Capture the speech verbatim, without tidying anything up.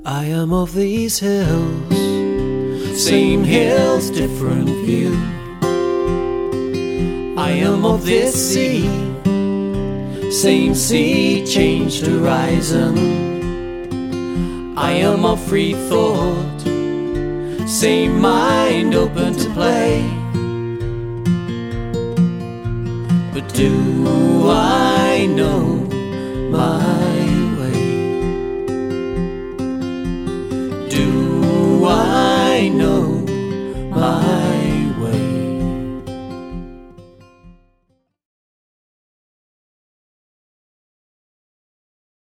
I am of these hills, same hills, different view. I am of this sea, same sea, changed horizon. I am of free thought, same mind, open to play. But do I know my